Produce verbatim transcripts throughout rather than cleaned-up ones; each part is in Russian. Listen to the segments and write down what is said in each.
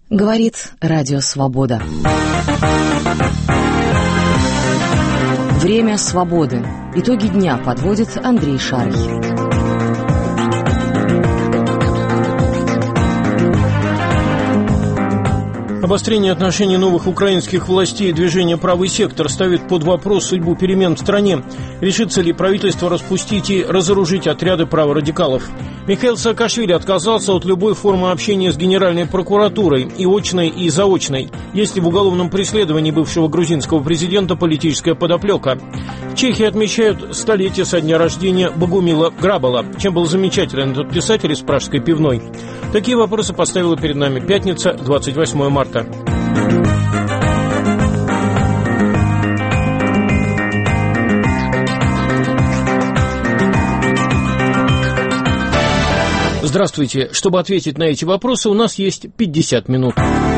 Говорит Радио Свобода. Время свободы. Итоги дня подводит Андрей Шарий. Обострение отношений новых украинских властей и движения «Правый сектор» ставит под вопрос судьбу перемен в стране. Решится ли правительство распустить и разоружить отряды праворадикалов? Михаил Саакашвили отказался от любой формы общения с Генеральной прокуратурой, и очной, и заочной. Есть ли в уголовном преследовании бывшего грузинского президента политическая подоплека? В Чехии отмечают столетие со дня рождения Богумила Грабала. Чем был замечателен этот писатель из пражской пивной? Такие вопросы поставила перед нами пятница, двадцать восьмое марта. Здравствуйте. Чтобы ответить на эти вопросы, у нас есть пятьдесят минут.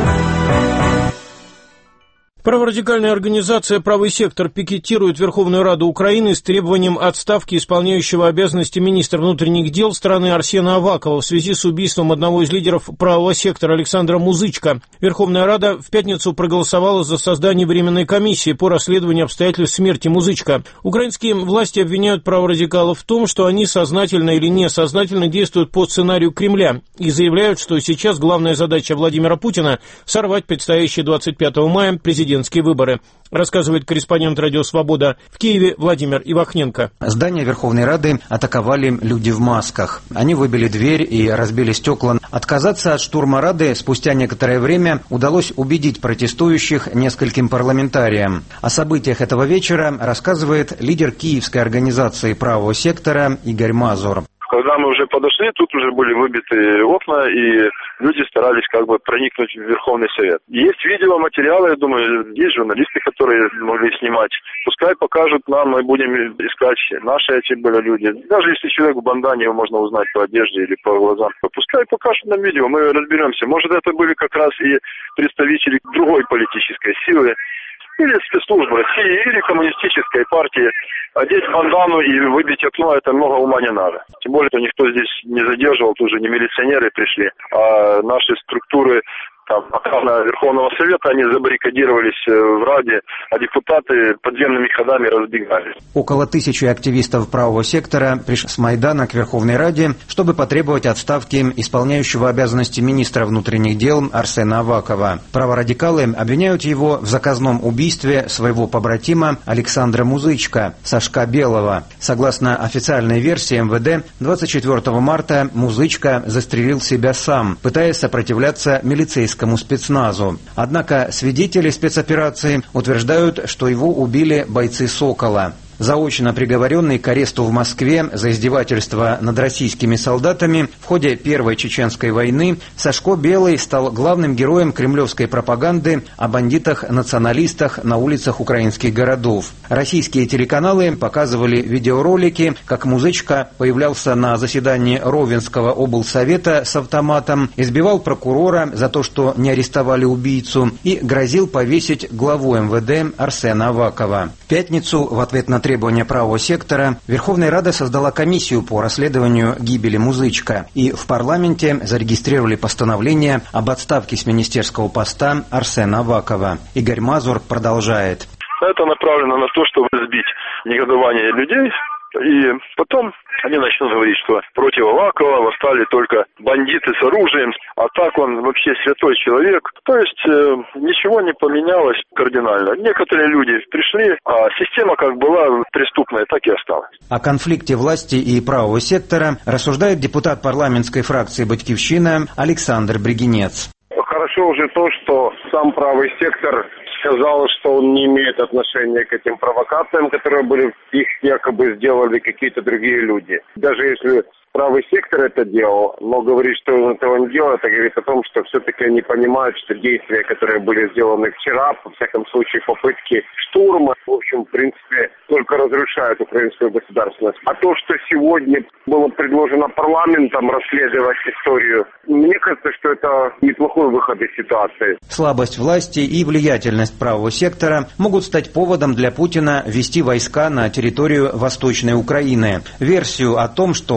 Праворадикальная организация «Правый сектор» пикетирует Верховную Раду Украины с требованием отставки исполняющего обязанности министра внутренних дел страны Арсена Авакова в связи с убийством одного из лидеров правого сектора Александра Музычка. Верховная Рада в пятницу проголосовала за создание временной комиссии по расследованию обстоятельств смерти Музычка. Украинские власти обвиняют праворадикалов в том, что они сознательно или несознательно действуют по сценарию Кремля и заявляют, что сейчас главная задача Владимира Путина – сорвать предстоящие двадцать пятого мая президентские выборы, рассказывает корреспондент «Радио Свобода» в Киеве Владимир Ивахненко. Здание Верховной Рады атаковали люди в масках. Они выбили дверь и разбили стекла. Отказаться от штурма Рады спустя некоторое время удалось убедить протестующих нескольким парламентариям. О событиях этого вечера рассказывает лидер киевской организации «Правого сектора» Игорь Мазур. Когда мы уже подошли, тут уже были выбиты окна, и люди старались как бы проникнуть в Верховный Совет. Есть видеоматериалы, я думаю, есть журналисты, которые могли снимать. Пускай покажут нам, мы будем искать, наши эти были люди. Даже если человек в бандане, его можно узнать по одежде или по глазам. Пускай покажут нам видео, мы разберемся. Может, это были как раз и представители другой политической силы, или спецслужб России, или коммунистической партии. Одеть бандану и выбить окно, это много ума не надо. Тем более, что никто здесь не задерживал, тут же не милиционеры пришли, а наши структуры там, охрана Верховного Совета, они забаррикадировались в Раде, а депутаты подземными ходами разбегались. Около тысячи активистов правого сектора пришли с Майдана к Верховной Раде, чтобы потребовать отставки исполняющего обязанности министра внутренних дел Арсена Авакова. Праворадикалы обвиняют его в заказном убийстве своего побратима Александра Музычка, Сашка Белого. Согласно официальной версии эм вэ дэ, двадцать четвёртого марта Музычка застрелил себя сам, пытаясь сопротивляться милицейскому спецназу. Однако свидетели спецоперации утверждают, что его убили бойцы «Сокола». Заочно приговоренный к аресту в Москве за издевательство над российскими солдатами в ходе Первой Чеченской войны, Сашко Белый стал главным героем кремлевской пропаганды о бандитах-националистах на улицах украинских городов. Российские телеканалы показывали видеоролики, как Музычка появлялся на заседании Ровенского облсовета с автоматом, избивал прокурора за то, что не арестовали убийцу, и грозил повесить главу эм вэ дэ Арсена Авакова. В пятницу в ответ на требования правого сектора Верховная Рада создала комиссию по расследованию гибели Музычка, и в парламенте зарегистрировали постановление об отставке с министерского поста Арсена Авакова. Игорь Мазур продолжает. Это направлено на то, чтобы сбить негодование людей, и потом они начнут говорить, что против Авакова восстали только бандиты с оружием, а так он вообще святой человек. То есть э, ничего не поменялось кардинально. Некоторые люди пришли, а система как была преступная, так и осталась. О конфликте власти и правого сектора рассуждает депутат парламентской фракции «Батькивщина» Александр Бригинец. Хорошо уже то, что сам правый сектор сказал, что он не имеет отношения к этим провокациям, которые были, их якобы сделали какие-то другие люди. Даже если правый сектор это делал, но говорит, что он этого не делал, это говорит о том, что все-таки они понимают, что действия, которые были сделаны вчера, во всяком случае попытки штурма, в общем, в принципе, только разрушают украинскую государственность. А то, что сегодня было предложено парламентом расследовать историю, мне кажется, что это неплохой выход из ситуации. Слабость власти и влиятельность правого сектора могут стать поводом для Путина ввести войска на территорию Восточной Украины. Версию о том, что за активность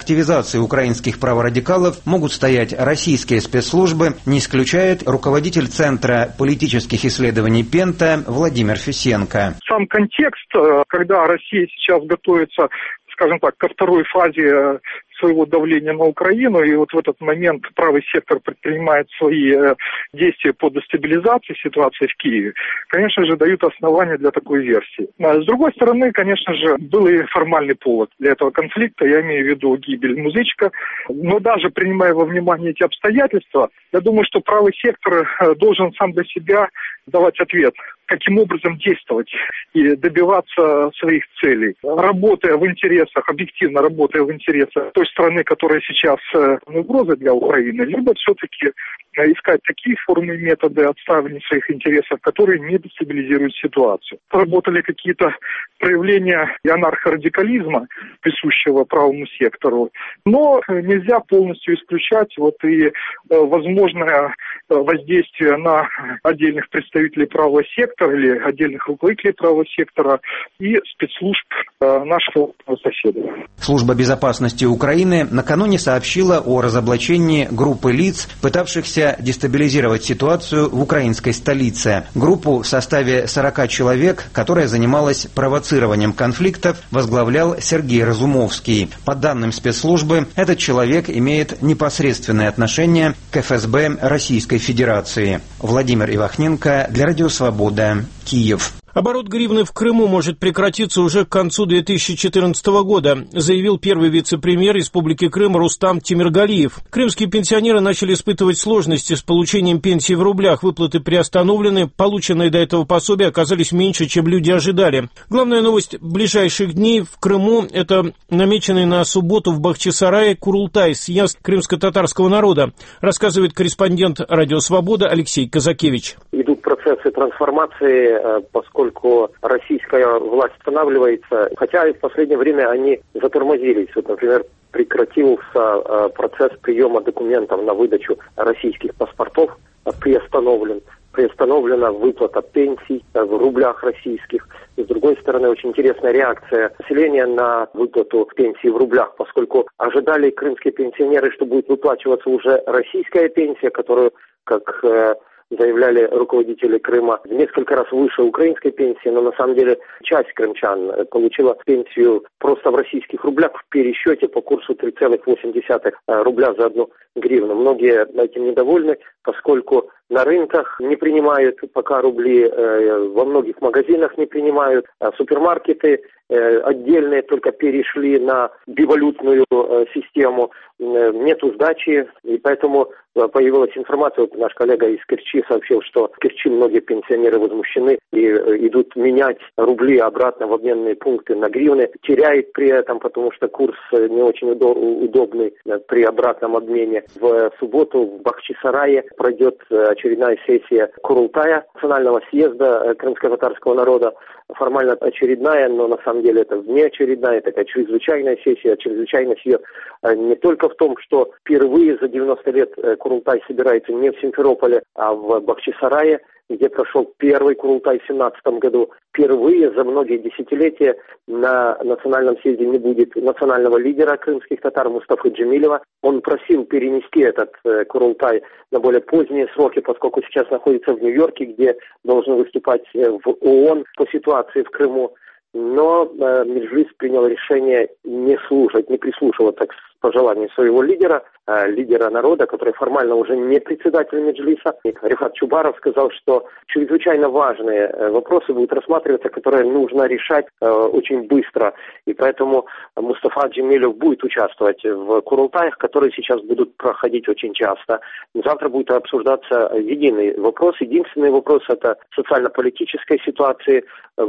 активизации украинских праворадикалов могут стоять российские спецслужбы, не исключает руководитель Центра политических исследований Пента Владимир Фисенко. Сам контекст, когда Россия сейчас готовится, скажем так, ко второй фазе своего давления на Украину, и вот в этот момент правый сектор предпринимает свои действия по дестабилизации ситуации в Киеве, конечно же, дают основания для такой версии. С другой стороны, конечно же, был и формальный повод для этого конфликта, я имею в виду гибель Музычка, но даже принимая во внимание эти обстоятельства, я думаю, что правый сектор должен сам для себя давать ответ, каким образом действовать и добиваться своих целей. Работая в интересах, объективно работая в интересах той страны, которая сейчас угроза для Украины, либо все-таки искать такие формы и методы отстаивания своих интересов, которые не дестабилизируют ситуацию. Работали какие-то проявления анархорадикализма, присущего правому сектору, но нельзя полностью исключать вот и возможное воздействие на отдельных представителей правого сектора или отдельных руководителей правого сектора и спецслужб нашего соседа. Служба безопасности Украины накануне сообщила о разоблачении группы лиц, пытавшихся дестабилизировать ситуацию в украинской столице. Группу в составе сорока человек, которая занималась провоцированием конфликтов, возглавлял Сергей Разумовский. По данным спецслужбы, этот человек имеет непосредственное отношение к эф эс бэ Российской Федерации. Владимир Ивахненко для Радио Свобода, Киев. Оборот гривны в Крыму может прекратиться уже к концу две тысячи четырнадцатого года, заявил первый вице-премьер Республики Крым Рустам Тимиргалиев. Крымские пенсионеры начали испытывать сложности с получением пенсии в рублях. Выплаты приостановлены, полученные до этого пособия оказались меньше, чем люди ожидали. Главная новость ближайших дней в Крыму – это намеченный на субботу в Бахчисарае Курултай, съезд крымско-татарского народа, рассказывает корреспондент Радио Свобода Алексей Казакевич. Идут процессы трансформации, поскольку российская власть останавливается, хотя и в последнее время они затормозились. Вот, например, прекратился процесс приема документов на выдачу российских паспортов, приостановлен. Приостановлена выплата пенсий в рублях российских. И, с другой стороны, очень интересная реакция населения на выплату пенсии в рублях, поскольку ожидали крымские пенсионеры, что будет выплачиваться уже российская пенсия, которую, как заявляли руководители Крыма, в несколько раз выше украинской пенсии, но на самом деле часть крымчан получила пенсию просто в российских рублях в пересчете по курсу три целых восемь десятых рубля за одну гривну. Многие этим недовольны, поскольку на рынках не принимают пока рубли, во многих магазинах не принимают, супермаркеты отдельные только перешли на бивалютную систему, нету сдачи, и поэтому появилась информация, вот наш коллега из Керчи сообщил, что в Керчи многие пенсионеры возмущены и идут менять рубли обратно в обменные пункты на гривны, теряют при этом, потому что курс не очень удобный при обратном обмене. В субботу в Бахчисарае пройдет очередная сессия Курултая, национального съезда крымско-татарского народа. Формально очередная, но на самом деле это внеочередная, такая чрезвычайная сессия. Чрезвычайность ее не только в том, что впервые за девяносто лет Курултай собирается не в Симферополе, а в Бахчисарае, где прошел первый Курултай в семнадцатом году. Впервые за многие десятилетия на национальном съезде не будет национального лидера крымских татар Мустафы Джемилева. Он просил перенести этот э, Курултай на более поздние сроки, поскольку сейчас находится в Нью-Йорке, где должен выступать э, в ООН по ситуации в Крыму. Но э, Меджлис принял решение не слушать, не прислушиваться к пожеланию своего лидера, э, лидера народа, который формально уже не председатель Меджлиса. Рифат Чубаров сказал, что чрезвычайно важные э, вопросы будут рассматриваться, которые нужно решать э, очень быстро. И поэтому Мустафа Джемилев будет участвовать в Курултаях, которые сейчас будут проходить очень часто. Завтра будет обсуждаться единый вопрос. Единственный вопрос – это социально-политической ситуации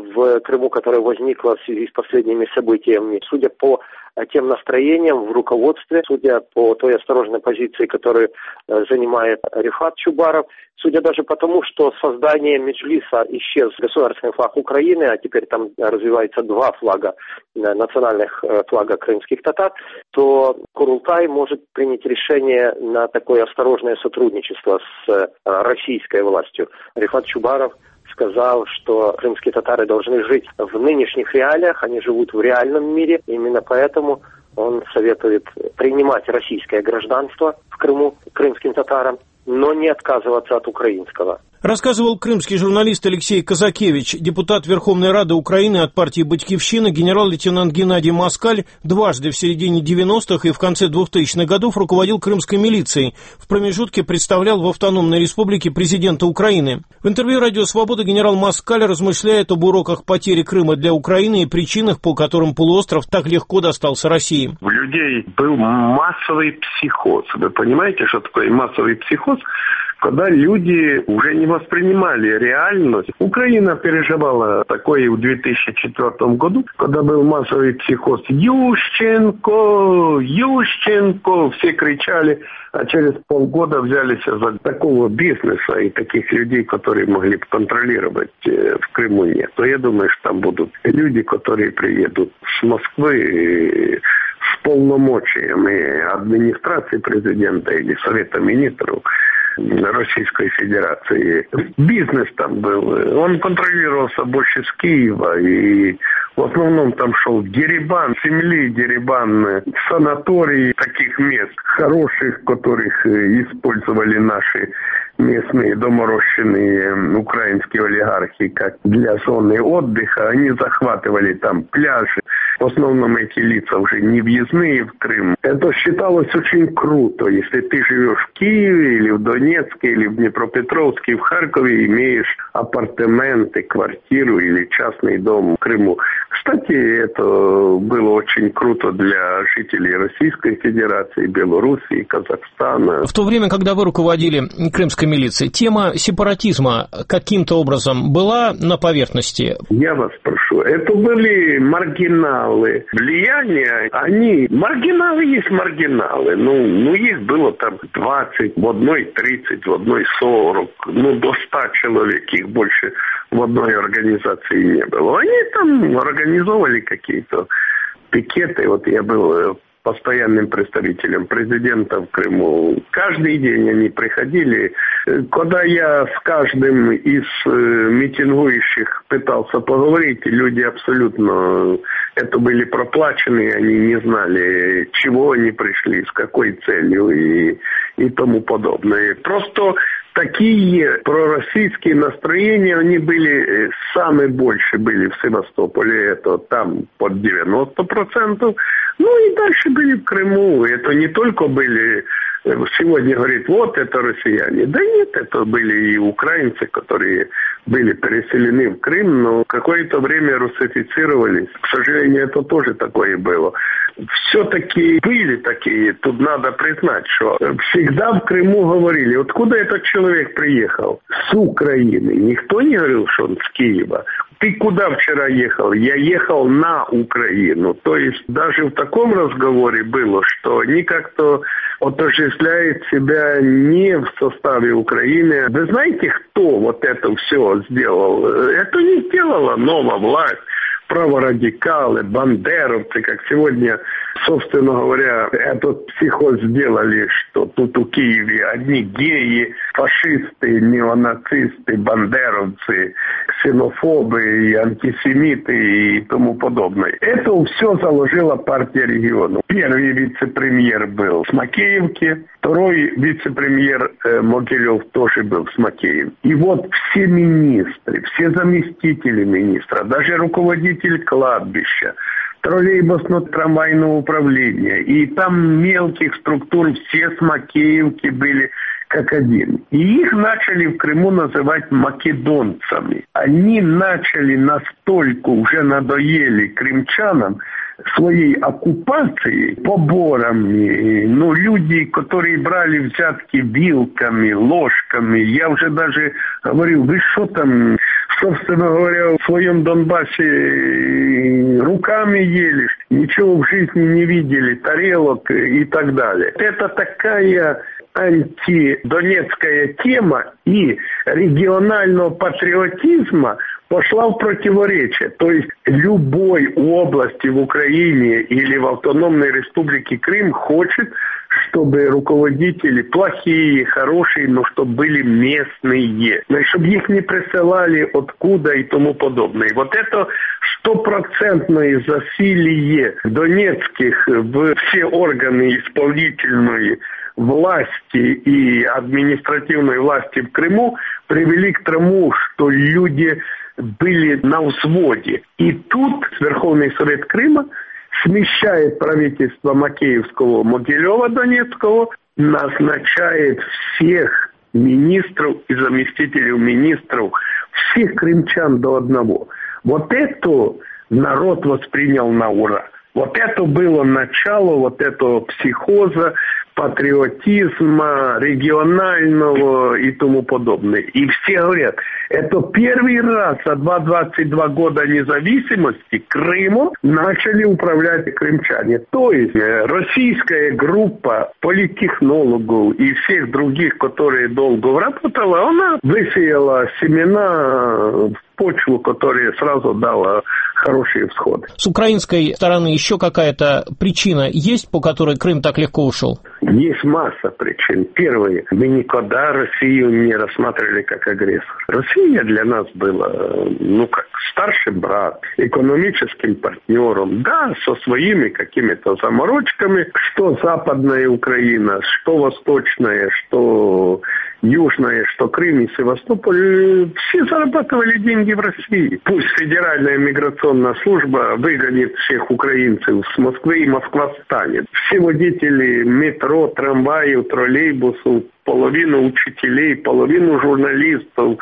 в Крыму, которая возникла в связи с последними событиями. Судя по тем настроениям в руководстве, судя по той осторожной позиции, которую занимает Рифат Чубаров, судя даже по тому, что создание Меджлиса исчез государственный флаг Украины, а теперь там развивается два флага, национальных флага крымских татар, то Курултай может принять решение на такое осторожное сотрудничество с российской властью. Рифат Чубаров сказал, что крымские татары должны жить в нынешних реалиях, они живут в реальном мире, именно поэтому Он советует принимать российское гражданство в Крыму крымским татарам, но не отказываться от украинского. Рассказывал крымский журналист Алексей Казакевич, депутат Верховной Рады Украины от партии «Батькивщина», генерал-лейтенант Геннадий Москаль дважды в середине девяностых и в конце двухтысячных годов руководил крымской милицией. В промежутке представлял в автономной республике президента Украины. В интервью «Радио Свобода» генерал Москаль размышляет об уроках потери Крыма для Украины и причинах, по которым полуостров так легко достался России. У людей был массовый психоз. Вы понимаете, что такое массовый психоз? Когда люди уже не воспринимали реальность. Украина переживала такое в две тысячи четвёртом году, когда был массовый психоз. Ющенко, Ющенко, все кричали, а через полгода взялись за такого бизнеса и таких людей, которые могли бы контролировать в Крыму нет. То я думаю, что там будут люди, которые приедут с Москвы с полномочиями администрации президента или Совета министров Российской Федерации. Бизнес там был. Он контролировался больше с Киева. И в основном там шел дерибан, земли, дерибан, санатории таких мест хороших, которых использовали наши местные доморощенные украинские олигархи как для зоны отдыха. Они захватывали там пляжи. В основном эти лица уже не въездные в Крым. Это считалось очень круто. Если ты живешь в Киеве или в Донецке, или в Днепропетровске, в Харькове, имеешь апартаменты, квартиру или частный дом в Крыму. Кстати, это было очень круто для жителей Российской Федерации, Белоруссии, Казахстана. В то время, когда вы руководили крымской милицией, тема сепаратизма каким-то образом была на поверхности? Я вас прошу, это были маргиналы. Влияние, они... Маргиналы есть маргиналы. Ну, ну их было там двадцать, в одной тридцать, в одной сорок. Ну, до ста человек, их больше в одной организации не было. Они там организовывали какие-то пикеты. Вот я был постоянным представителем президента в Крыму. Каждый день они приходили. Когда я с каждым из митингующих пытался поговорить, люди абсолютно... Это были проплаченные, они не знали, чего они пришли, с какой целью и, и тому подобное. Просто такие пророссийские настроения, они были, самые большие были в Севастополе, это там под девяносто процентов. Ну и дальше были в Крыму. Это не только были... Сегодня говорит, вот это россияне. Да нет, это были и украинцы, которые были переселены в Крым, но какое-то время русифицировались. К сожалению, это тоже такое было. Все-таки были такие, тут надо признать, что всегда в Крыму говорили, откуда этот человек приехал? С Украины. Никто не говорил, что он с Киева. Ты куда вчера ехал? Я ехал на Украину. То есть даже в таком разговоре было, что они как-то отождествляют себя не в составе Украины. Вы знаете, кто вот это все сделал? Это не сделала новая власть. Праворадикалы, бандеровцы, как сегодня, собственно говоря, этот психоз сделали, что тут у Киеве одни геи, фашисты, неонацисты, бандеровцы, ксенофобы и антисемиты и тому подобное. Это все заложила партия регионов. Первый вице-премьер был с Макеевки, второй вице-премьер э, Могилев тоже был с Макеевки. И вот все министры, все заместители министра, даже руководитель кладбища, троллейбусно-трамвайного управления, и там мелких структур все с Макеевки были как один. И их начали в Крыму называть македонцами. Они начали настолько, уже надоели крымчанам, своей оккупации, поборами, ну, люди, которые брали взятки вилками, ложками, я уже даже говорил, вы что там, собственно говоря, в своем Донбассе руками ели, ничего в жизни не видели, тарелок и так далее. Это такая антидонецкая тема и регионального патриотизма пошла в противоречие. То есть любой области в Украине или в автономной республике Крым хочет, чтобы руководители плохие, хорошие, но чтобы были местные. Но чтобы их не присылали откуда и тому подобное. И вот это стопроцентное засилие донецких в все органы исполнительной власти и административной власти в Крыму привели к тому, что люди были на взводе. И тут Верховный Совет Крыма смещает правительство Макеевского, Могилева, Донецкого, назначает всех министров и заместителей министров, всех крымчан до одного. Вот это народ воспринял на ура. Вот это было начало вот этого психоза, патриотизма, регионального и тому подобное. И все говорят, это первый раз за двадцать два года независимости Крымом начали управлять крымчане. То есть российская группа политтехнологов и всех других, которые долго работала, она высеяла семена в почву, которая сразу дала хорошие всходы. С украинской стороны еще какая-то причина есть, по которой Крым так легко ушел? Есть масса причин. Первое, мы никогда Россию не рассматривали как агрессор. Россия для нас была, ну, как старший брат, экономическим партнером, да, со своими какими-то заморочками, что западная Украина, что восточная, что южная, что Крым и Севастополь, все зарабатывали деньги в России. Пусть Федеральная миграционная служба выгонит всех украинцев с Москвы, и Москва станет. Все водители метро, трамваев, троллейбусов, половину учителей, половину журналистов,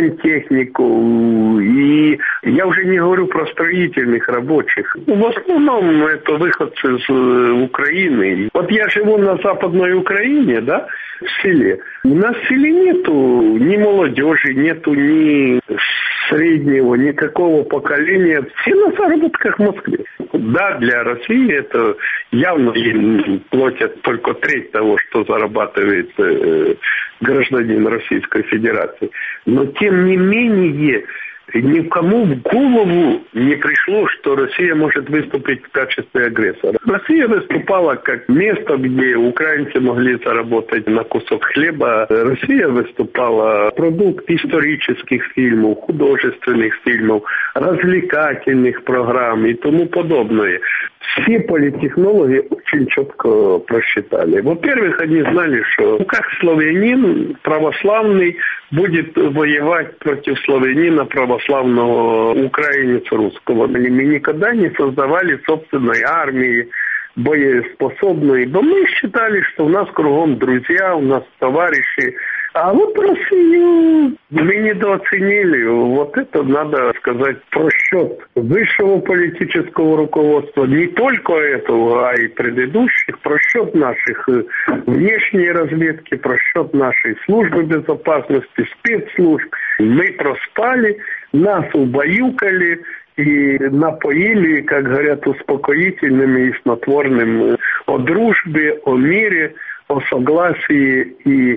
сантехнику. И я уже не говорю про строительных рабочих. В основном это выходцы из Украины. Вот я живу на Западной Украине, да, в селе. У нас в селе нету ни молодежи, нету ни среднего, никакого поколения. Все на заработках в Москве. Да, для России это явно им платят только треть того, что зарабатывает э, гражданин Российской Федерации. Но тем не менее никому в голову не пришло, что Россия может выступить в качестве агрессора. Россия выступала как место, где украинцы могли заработать на кусок хлеба. Россия выступала продукт исторических фильмов, художественных фильмов, развлекательных программ и тому подобное. Все политтехнологи очень четко просчитали. Во-первых, они знали, что как славянин православный будет воевать против славянина православного украинца русского. Мы никогда не создавали собственной армии, боеспособной, ибо мы считали, что у нас кругом друзья, у нас товарищи. А вот Россию мы недооценили. Вот это, надо сказать, просчет высшего политического руководства, не только этого, а и предыдущих, просчет наших внешней разведки, просчет нашей службы безопасности, спецслужб. Мы проспали, нас убаюкали и напоили, как говорят, успокоительными и снотворным о дружбе, о мире, о согласии, и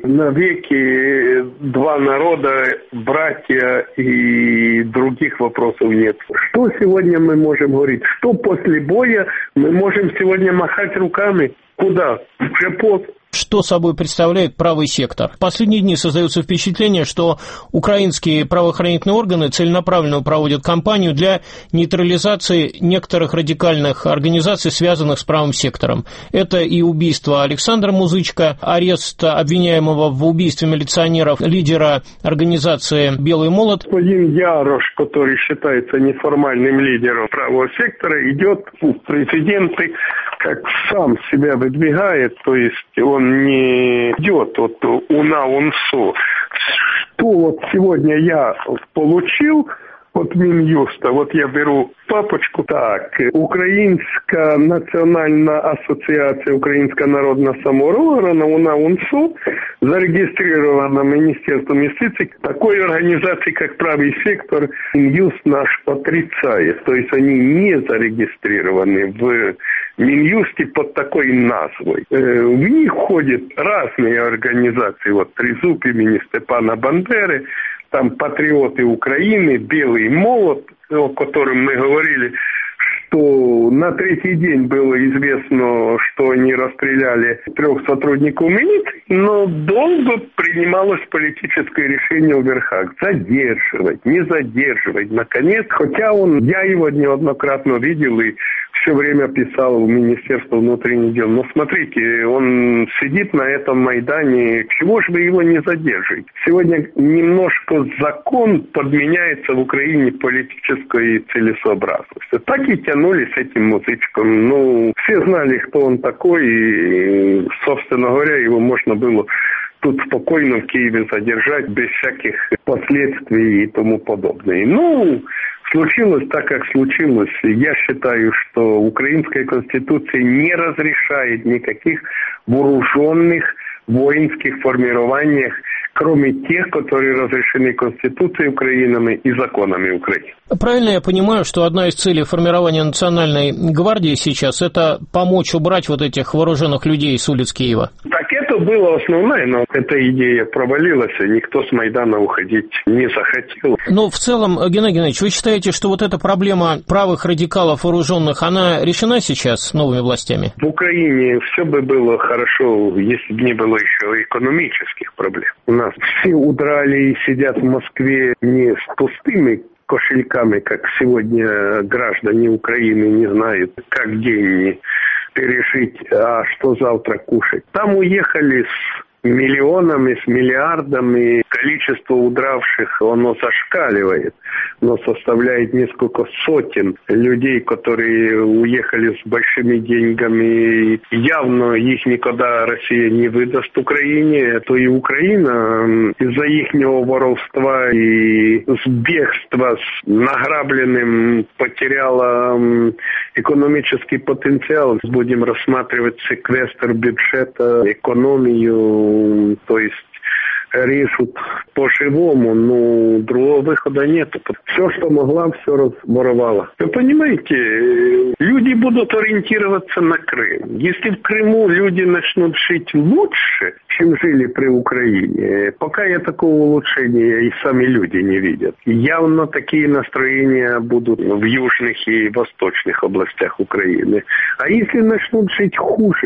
навеки два народа, братья, и других вопросов нет. Что сегодня мы можем говорить? Что после боя мы можем сегодня махать руками? Куда? Уже поздно. Что собой представляет правый сектор? В последние дни создается впечатление, что украинские правоохранительные органы целенаправленно проводят кампанию для нейтрализации некоторых радикальных организаций, связанных с правым сектором. Это и убийство Александра Музычка, арест обвиняемого в убийстве милиционеров, лидера организации «Белый молот». Господин Ярош, который считается неформальным лидером правого сектора, идет в президенты, как сам себя выдвигает, то есть он не идет от уна унсу. Что вот сегодня я получил от Минюста, вот я беру папочку, так, Українська національна асоціація, Українська народна самооборона, уна УНСО, зарегистрирована Министерством юстиции. Такой организации, как правый сектор, Минюст наш отрицает. То есть они не зарегистрированы в Минюсте под такой назвой. В них входят разные организации, вот Трезуб имени Степана Бандеры, там патриоты Украины, Белый молот, о котором мы говорили, что на третий день было известно, что они расстреляли трех сотрудников милиции, но долго принималось политическое решение в верхах. Задерживать, не задерживать. Наконец, хотя он, я его неоднократно видел и все время писал в Министерство внутренних дел. Но смотрите, он сидит на этом Майдане, чего же вы его не задержите? Сегодня немножко закон подменяется в Украине политической целесообразностью. Так и тянули с этим музычком. Ну, все знали, кто он такой, и, собственно говоря, его можно было тут спокойно в Киеве задержать без всяких последствий и тому подобное. Ну, случилось так, как случилось. Я считаю, что украинская конституция не разрешает никаких вооруженных воинских формированиях, кроме тех, которые разрешены Конституцией Украины и законами Украины. Правильно я понимаю, что одна из целей формирования национальной гвардии сейчас – это помочь убрать вот этих вооруженных людей с улиц Киева? Так это было основное, но эта идея провалилась, и никто с Майдана уходить не захотел. Но в целом, Геннадий Геннадьевич, вы считаете, что вот эта проблема правых радикалов вооруженных, она решена сейчас новыми властями? В Украине все бы было хорошо, если бы не было еще экономических проблем. У нас все удрали и сидят в Москве не с пустыми кошельками, как сегодня граждане Украины не знают, как день пережить, а что завтра кушать. Там уехали с миллионами, с миллиардами. Количество удравших, оно зашкаливает, но составляет несколько сотен людей, которые уехали с большими деньгами. Явно их никогда Россия не выдаст Украине. То и Украина из-за ихнего воровства и с бегства с награбленным потеряла экономический потенциал. Будем рассматривать секвестр бюджета, экономию, то есть режут по-живому, но другого выхода нет. Все, что могла, все разворовала. Вы понимаете, люди будут ориентироваться на Крым. Если в Крыму люди начнут жить лучше, чем жили при Украине, пока я такого улучшения и сами люди не видят. Явно такие настроения будут в южных и восточных областях Украины. А если начнут жить хуже,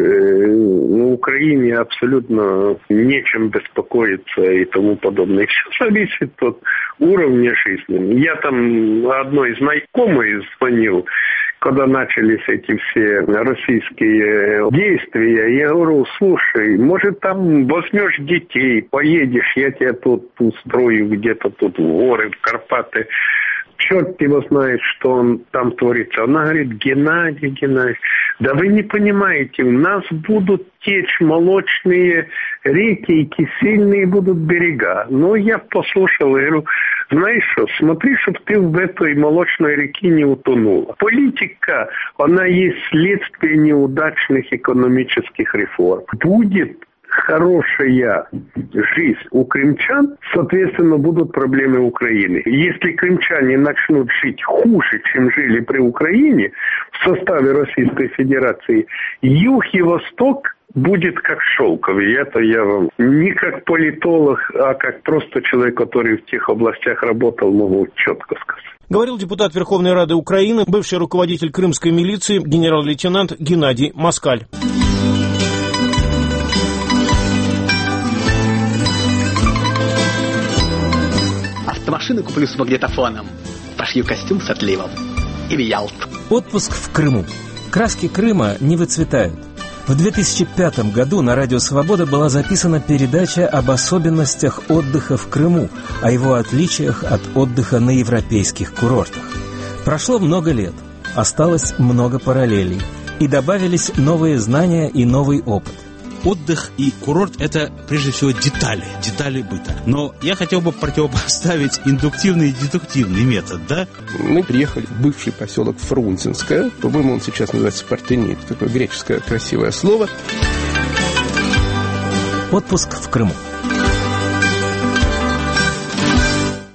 на Украине абсолютно нечем беспокоиться и тому подобное. Все зависит от уровня жизни. Я там одной знакомой звонил, когда начались эти все российские действия, я говорю, слушай, может там возьмешь детей, поедешь, я тебя тут устрою где-то тут в горы, в Карпаты. Черт его знает, что он там творится. Она говорит, Геннадий, Геннадий, да вы не понимаете, у нас будут течь молочные реки и кисельные будут берега. Но я послушал и говорю, знаешь что, смотри, чтобы ты в этой молочной реке не утонула. Политика, она есть следствие неудачных экономических реформ. Будет хорошая жизнь у крымчан, соответственно, будут проблемы Украины. Если крымчане начнут жить хуже, чем жили при Украине, в составе Российской Федерации, юг и восток будет как шелковый. Это я вам не как политолог, а как просто человек, который в тех областях работал, могу четко сказать. Говорил депутат Верховной Рады Украины, бывший руководитель крымской милиции, генерал-лейтенант Геннадий Москаль. Машину куплю с магнитофоном, пошью костюм с отливом и в Ялту. Отпуск в Крыму. Краски Крыма не выцветают. В две тысячи пятом году на радио «Свобода» была записана передача об особенностях отдыха в Крыму, о его отличиях от отдыха на европейских курортах. Прошло много лет, осталось много параллелей, и добавились новые знания и новый опыт. Отдых и курорт – это, прежде всего, детали, детали быта. Но я хотел бы противопоставить индуктивный и дедуктивный метод, да? Мы приехали в бывший поселок Фрунзенское. По-моему, он сейчас называется Партенит. Такое греческое красивое слово. Отпуск в Крыму.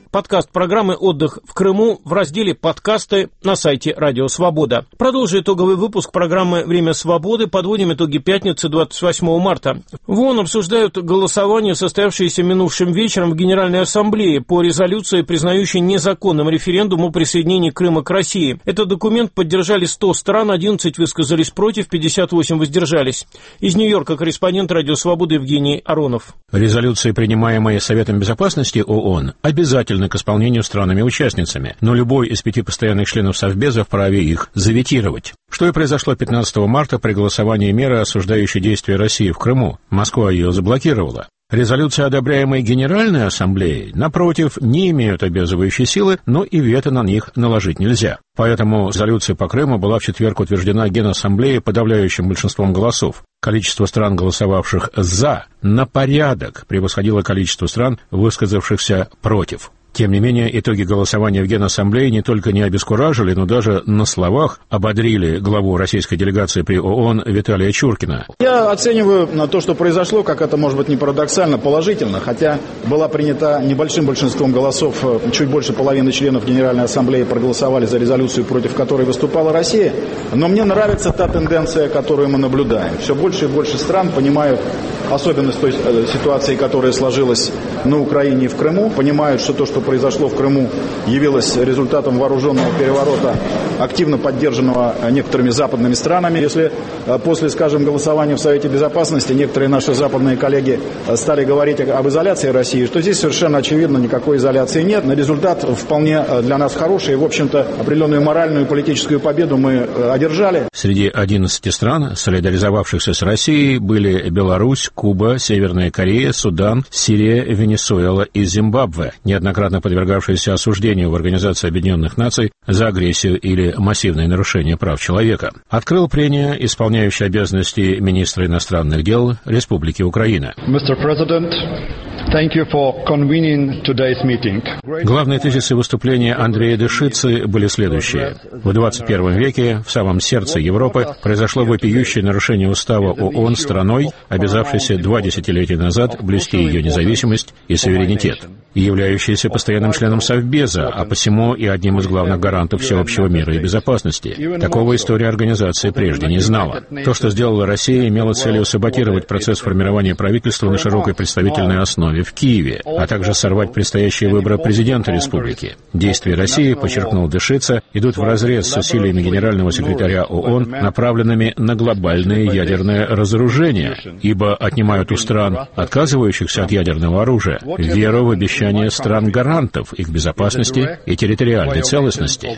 подкаст программы «Отдых в Крыму» в разделе «Подкасты» на сайте «Радио Свобода». Продолжим итоговый выпуск программы «Время свободы». Подводим итоги пятницы двадцать восьмого марта. В ООН обсуждают голосование, состоявшееся минувшим вечером в Генеральной Ассамблее по резолюции, признающей незаконным референдум о присоединении Крыма к России. Этот документ поддержали сто стран, одиннадцать высказались против, пятьдесят восемь воздержались. Из Нью-Йорка корреспондент «Радио Свободы» Евгений Аронов. Резолюции, принимаемые Советом Безопасности ООН, обязательны к исполнению странами-участницами, но любой из пяти постоянных членов Совбеза вправе их заветировать. Что и произошло пятнадцатого марта при голосовании меры, осуждающей действия России в Крыму. Москва ее заблокировала. Резолюции, одобряемые Генеральной Ассамблеей, напротив, не имеют обязывающей силы, но и вето на них наложить нельзя. Поэтому резолюция по Крыму была в четверг утверждена Генассамблеей подавляющим большинством голосов. Количество стран, голосовавших «за», на порядок превосходило количество стран, высказавшихся «против». Тем не менее, итоги голосования в Генассамблее не только не обескуражили, но даже на словах ободрили главу российской делегации при ООН Виталия Чуркина. Я оцениваю на то, что произошло, как это может быть не парадоксально, положительно, хотя была принята небольшим большинством голосов, чуть больше половины членов Генеральной Ассамблеи проголосовали за резолюцию, против которой выступала Россия. Но мне нравится та тенденция, которую мы наблюдаем. Все больше и больше стран понимают особенность той ситуации, которая сложилась на Украине и в Крыму, понимают, что то, что произошло в Крыму, явилось результатом вооруженного переворота, активно поддержанного некоторыми западными странами. Если после, скажем, голосования в Совете Безопасности некоторые наши западные коллеги стали говорить об изоляции России, что здесь совершенно очевидно никакой изоляции нет. Но результат вполне для нас хороший. И, в общем-то, определенную моральную и политическую победу мы одержали. Среди одиннадцати стран, солидаризовавшихся с Россией, были Беларусь, Куба, Северная Корея, Судан, Сирия, Венесуэла и Зимбабве, неоднократно подвергавшиеся осуждению в Организации Объединенных Наций за агрессию или массивные нарушения прав человека. Открыл прения исполняющий обязанности министра иностранных дел Республики Украина. мистер Президент, thank you for convening today's meeting. Главные тезисы выступления Андрея Дышицы были следующие. В двадцать первом веке, в самом сердце Европы, произошло вопиющее нарушение устава ООН страной, обязавшейся два десятилетия назад блюсти ее независимость и суверенитет, и являющейся постоянным членом Совбеза, а посему и одним из главных гарантов всеобщего мира и безопасности. Такого история организации прежде не знала. То, что сделала Россия, имело целью саботировать процесс формирования правительства на широкой представительной основе в Киеве, а также сорвать предстоящие выборы президента республики. Действия России, подчеркнул Дышица, идут вразрез с усилиями генерального секретаря ООН, направленными на глобальное ядерное разоружение, ибо отнимают у стран, отказывающихся от ядерного оружия, веру в обещания стран-гарантов их безопасности и территориальной целостности.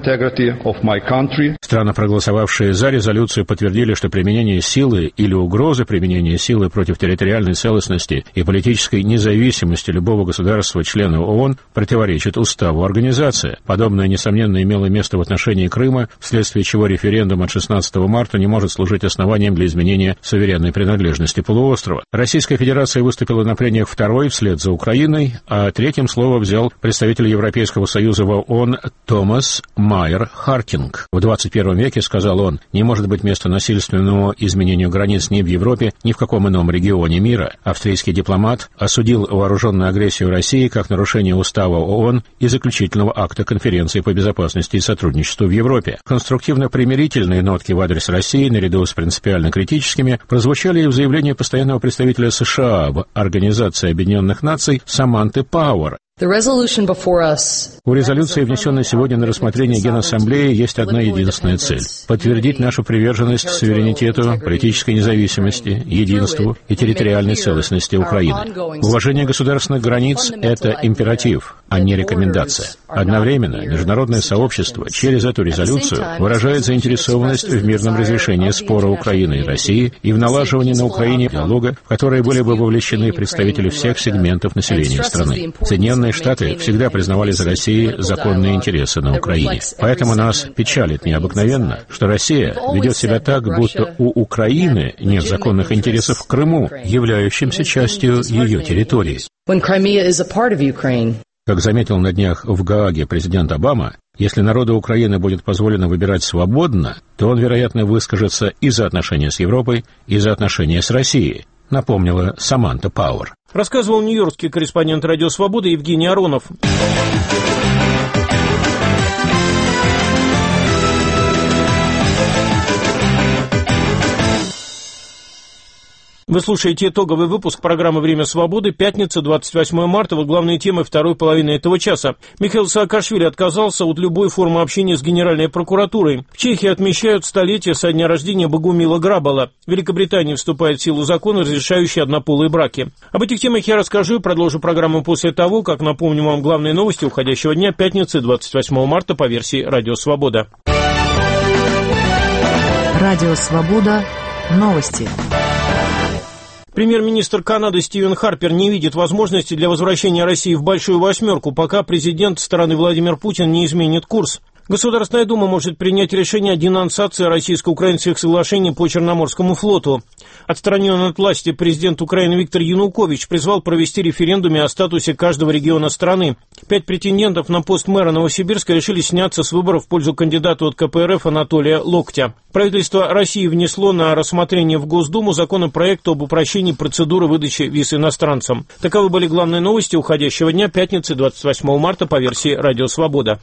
Страны, проголосовавшие за резолюцию, подтвердили, что применение силы или угрозы применения силы против территориальной целостности и политической независимости любого государства-члена ООН противоречит уставу организации. Подобное, несомненно, имело место в отношении Крыма, вследствие чего референдум от шестнадцатого марта не может служить основанием для изменения суверенной принадлежности полуострова. Российская Федерация выступила на прениях второй вслед за Украиной, а третьим слово взял представитель Европейского Союза в ООН Томас Майер Харкинг. В двадцать первом веке, сказал он, не может быть места насильственному изменению границ ни в Европе, ни в каком ином регионе мира. Австрийский дипломат осудил вооруженную агрессию России как нарушение устава ООН и заключительного акта Конференции по безопасности и сотрудничеству в Европе. Конструктивно-примирительные нотки в адрес России, наряду с принципиально-критическими, прозвучали и в заявлении постоянного представителя США в Организации Объединенных Наций Саманты Пауэр. У резолюции, внесенной сегодня на рассмотрение Генассамблеи, есть одна единственная цель – подтвердить нашу приверженность суверенитету, политической независимости, единству и территориальной целостности Украины. Уважение государственных границ – это императив, а не рекомендация. Одновременно международное сообщество через эту резолюцию выражает заинтересованность в мирном разрешении спора Украины и России и в налаживании на Украине диалога, в который были бы вовлечены представители всех сегментов населения страны. Соединенные Штаты всегда признавали за Россией законные интересы на Украине. Поэтому нас печалит необыкновенно, что Россия ведет себя так, будто у Украины нет законных интересов в Крыму, являющимся частью ее территории. Как заметил на днях в Гааге президент Обама, если народу Украины будет позволено выбирать свободно, то он, вероятно, выскажется и за отношения с Европой, и за отношения с Россией, напомнила Саманта Пауэр. Рассказывал нью-йоркский корреспондент «Радио Свобода» Евгений Аронов. Вы слушаете итоговый выпуск программы «Время свободы», пятница, двадцать восьмое марта. Вот главные темы второй половины этого часа. Михаил Саакашвили отказался от любой формы общения с Генеральной прокуратурой. В Чехии отмечают столетие со дня рождения Богумила Грабала. В Великобритании вступает в силу закон, разрешающий однополые браки. Об этих темах я расскажу и продолжу программу после того, как напомню вам главные новости уходящего дня, пятницы, двадцать восьмого марта, по версии «Радио Свобода». Радио Свобода. Новости. Премьер-министр Канады Стивен Харпер не видит возможности для возвращения России в Большую Восьмерку, пока президент страны Владимир Путин не изменит курс. Государственная Дума может принять решение о денонсации российско-украинских соглашений по Черноморскому флоту. Отстраненный от власти президент Украины Виктор Янукович призвал провести референдум о статусе каждого региона страны. Пять претендентов на пост мэра Новосибирска решили сняться с выборов в пользу кандидата от ка пэ эр эф Анатолия Локтя. Правительство России внесло на рассмотрение в Госдуму законопроект об упрощении процедуры выдачи виз иностранцам. Таковы были главные новости уходящего дня, пятницы, двадцать восьмого марта, по версии «Радио Свобода».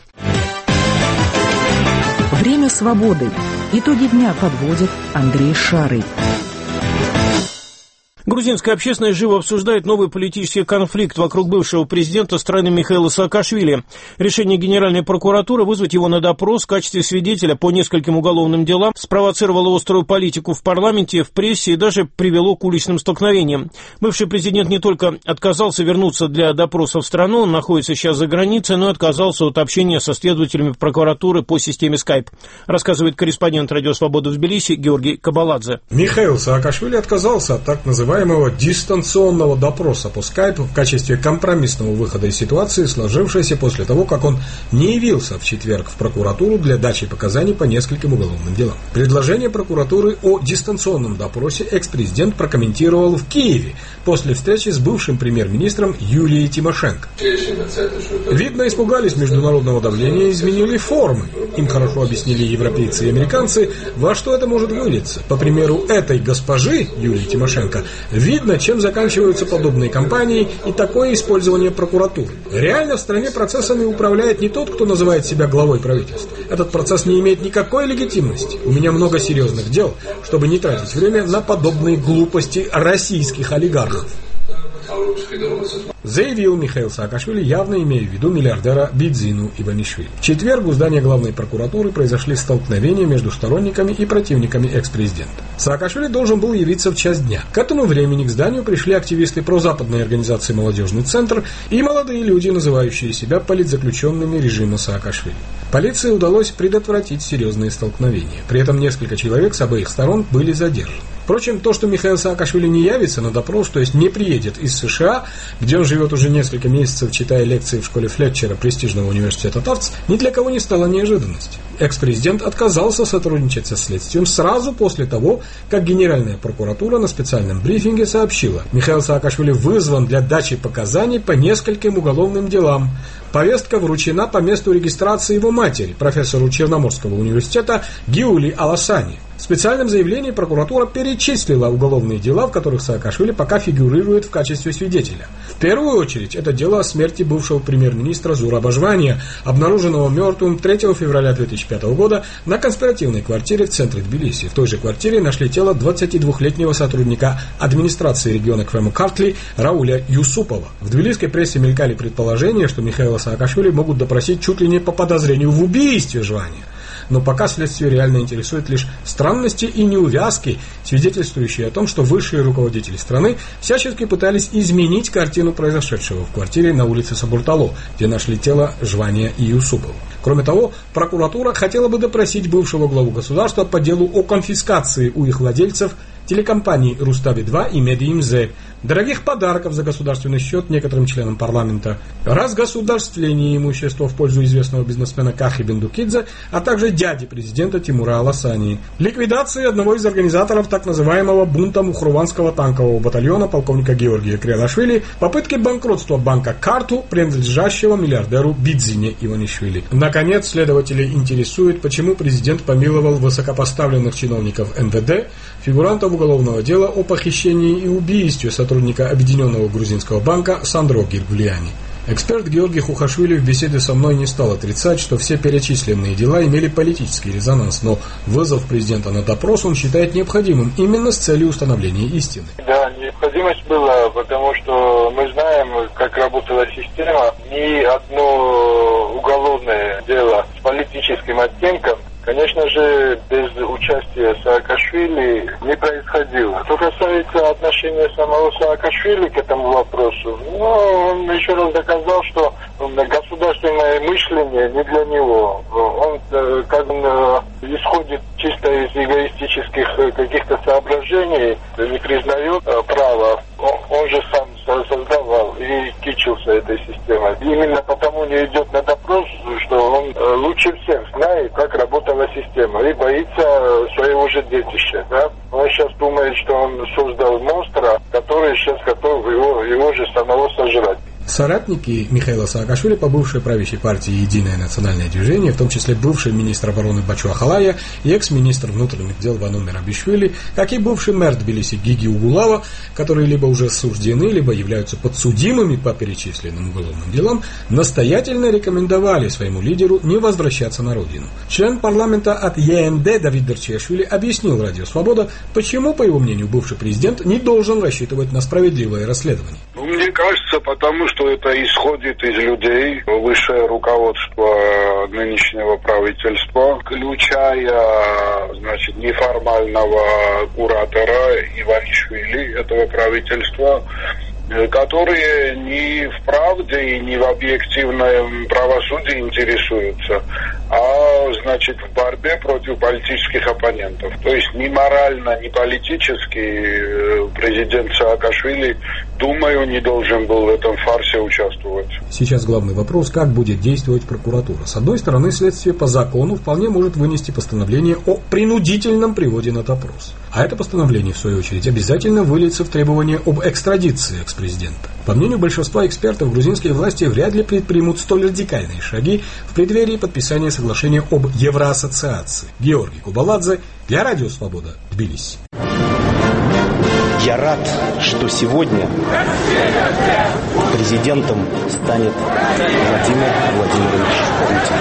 Время свободы. Итоги дня подводит Андрей Шарый. Грузинская общественность живо обсуждает новый политический конфликт вокруг бывшего президента страны Михаила Саакашвили. Решение Генеральной прокуратуры вызвать его на допрос в качестве свидетеля по нескольким уголовным делам спровоцировало острую политику в парламенте, в прессе и даже привело к уличным столкновениям. Бывший президент не только отказался вернуться для допроса в страну, он находится сейчас за границей, но и отказался от общения со следователями прокуратуры по системе скайп, рассказывает корреспондент «Радио Свобода» в Тбилиси Георгий Кабаладзе. Михаил Саакашвили отказался от так называемого дистанционного допроса по скайпу в качестве компромиссного выхода из ситуации, сложившейся после того, как он не явился в четверг в прокуратуру для дачи показаний по нескольким уголовным делам. Предложение прокуратуры о дистанционном допросе экс-президент прокомментировал в Киеве после встречи с бывшим премьер-министром Юлией Тимошенко. Видно, испугались международного давления и изменили формы. Им хорошо объяснили европейцы и американцы, во что это может вылиться. По примеру этой госпожи Юлии Тимошенко, видно, чем заканчиваются подобные кампании и такое использование прокуратуры. Реально в стране процессами управляет не тот, кто называет себя главой правительства. Этот процесс не имеет никакой легитимности. У меня много серьезных дел, чтобы не тратить время на подобные глупости российских олигархов. Заявил Михаил Саакашвили, явно имея в виду миллиардера Бидзину Иванишвили. В четверг у здания главной прокуратуры произошли столкновения между сторонниками и противниками экс-президента. Саакашвили должен был явиться в час дня. К этому времени к зданию пришли активисты прозападной организации «Молодежный центр» и молодые люди, называющие себя политзаключенными режима Саакашвили. Полиции удалось предотвратить серьезные столкновения. При этом несколько человек с обеих сторон были задержаны. Впрочем, то, что Михаил Саакашвили не явится на допрос, то есть не приедет из США, где он живет уже несколько месяцев, читая лекции в школе Флетчера престижного университета Тафтс, ни для кого не стало неожиданностью. Экс-президент отказался сотрудничать со следствием сразу после того, как Генеральная прокуратура на специальном брифинге сообщила: Михаил Саакашвили вызван для дачи показаний по нескольким уголовным делам. Повестка вручена по месту регистрации его матери, профессору Черноморского университета Гиули Аласани. В специальном заявлении прокуратура перечислила уголовные дела, в которых Саакашвили пока фигурирует в качестве свидетеля. В первую очередь, это дело о смерти бывшего премьер-министра Зураба Жвания, обнаруженного мертвым третьего февраля две тысячи пятого года на конспиративной квартире в центре Тбилиси. В той же квартире нашли тело двадцатидвухлетнего сотрудника администрации региона Квему-Картли Рауля Юсупова. В тбилисской прессе мелькали предположения, что Михаила Саакашвили могут допросить чуть ли не по подозрению в убийстве Жвания. Но пока следствие реально интересует лишь странности и неувязки, свидетельствующие о том, что высшие руководители страны всячески пытались изменить картину произошедшего в квартире на улице Сабуртало, где нашли тело Жвания и Юсупова. Кроме того, прокуратура хотела бы допросить бывшего главу государства по делу о конфискации у их владельцев телекомпаний «Рустави-два» и «Медиимзе», дорогих подарков за государственный счет некоторым членам парламента, разгосударствление имущества в пользу известного бизнесмена Кахи Бендукидзе, а также дяди президента Тимура Аласани, ликвидации одного из организаторов так называемого бунта Мухруванского танкового батальона полковника Георгия Крианашвили, попытки банкротства банка Карту, принадлежащего миллиардеру Бидзине Иванишвили. Наконец, следователей интересует, почему президент помиловал высокопоставленных чиновников эн вэ дэ, фигурантов уголовного дела о похищении и убийстве сотрудников сотрудника Объединенного грузинского банка Сандро Гиргулиани. Эксперт Георгий Хухашвили в беседе со мной не стал отрицать, что все перечисленные дела имели политический резонанс, но вызов президента на допрос он считает необходимым именно с целью установления истины. Да, необходимость была, потому что мы знаем, как работала система. Ни одно уголовное дело с политическим оттенком, конечно же, без участия Саакашвили не происходило. Что касается отношения самого Саакашвили к этому вопросу, ну, он еще раз доказал, что государственное мышление не для него. Он, как он исходит чисто из эгоистических каких-то соображений, не признает права. Он, он же сам создавал и кичился этой системой. Именно потому не идет на допрос, что он лучше всех знает, как работала система, и боится своего же детища. Да? Он сейчас думает, что он создал монстра, который сейчас готов его, его же самого сожрать. Соратники Михаила Саакашвили по бывшей правящей партии «Единое национальное движение», в том числе бывший министр обороны Бачу Ахалая и экс-министр внутренних дел Вану Мерабишвили, как и бывший мэр Тбилиси Гиги Угулава, которые либо уже осуждены, либо являются подсудимыми по перечисленным уголовным делам, настоятельно рекомендовали своему лидеру не возвращаться на родину. Член парламента от Е Н Д Давид Дарчиашвили объяснил Радио Свобода, почему, по его мнению, бывший президент не должен рассчитывать на справедливое расследование. Ну, мне кажется, потому что это исходит из людей, высшее руководство нынешнего правительства, включая, значит, неформального куратора Иванишвили этого правительства, которые не в правде и не в объективном правосудии интересуются, а, значит, в борьбе против политических оппонентов. То есть ни морально, ни политически президент Саакашвили, думаю, не должен был в этом фарсе участвовать. Сейчас главный вопрос, как будет действовать прокуратура. С одной стороны, следствие по закону вполне может вынести постановление о принудительном приводе на допрос. А это постановление, в свою очередь, обязательно выльется в требование об экстрадиции экс-президента. По мнению большинства экспертов, грузинские власти вряд ли предпримут столь радикальные шаги в преддверии подписания соглашения об евроассоциации. Георгий Кубаладзе для Радио Свобода, Тбилиси. Я рад, что сегодня президентом станет Владимир Владимирович Путин,